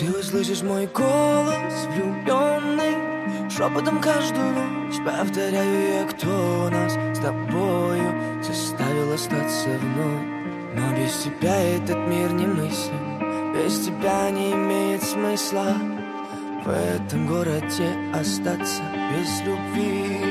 Ты услышишь мой голос влюбленный, шепотом каждую ночь повторяю я, кто нас с тобою заставил остаться вновь. Но без тебя этот мир немыслим, без тебя не имеет смысла в этом городе остаться без любви.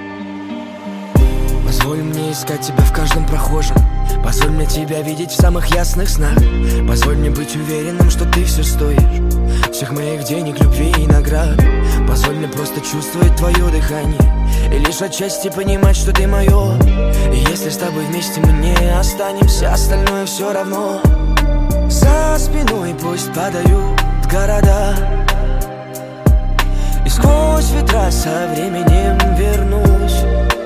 Позволь мне искать тебя в каждом прохожем, позволь мне тебя видеть в самых ясных снах. Позволь мне быть уверенным, что ты все стоишь, всех моих денег, любви и наград. Позволь мне просто чувствовать твое дыхание и лишь отчасти понимать, что ты мое. И если с тобой вместе мы не останемся, остальное все равно. За спиной пусть падают города, и сквозь ветра со временем вернусь.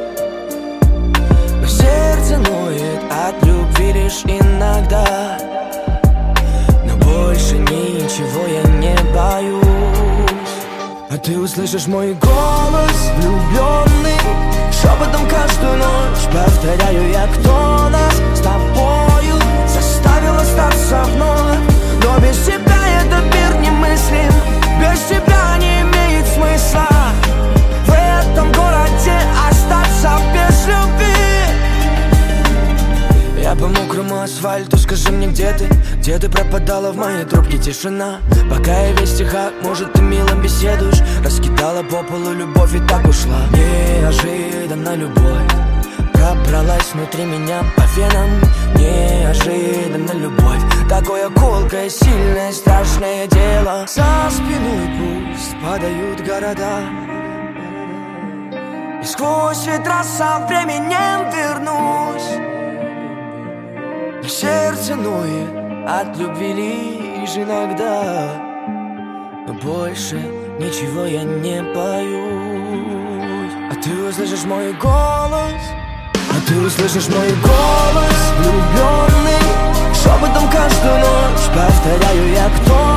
Но сердце ноет от любви лишь иногда, но больше ничего я не боюсь. А ты услышишь мой голос влюбленный, шепотом каждую ночь повторяю я, кто нас с тобою заставил остаться вновь. Но без тебя этот мир немыслим, без тебя не имеет смысла в этом городе остаться без любви. Я по мокрому асфальту, скажи мне, где ты пропадала в моей трубке тишина. Пока я весь тиха, может, ты мило беседуешь, раскидала по полу любовь и так ушла. Неожиданно любовь пробралась внутри меня по венам. Неожиданно любовь, такое колкое, сильное, страшное дело. За спиной пусть падают города, и сквозь ветра со временем вернусь. Но сердце ноет от любви лишь иногда, но больше ничего я не боюсь. А ты услышишь мой голос, а ты услышишь мой голос влюбленный, шепотом каждую ночь повторяю я, кто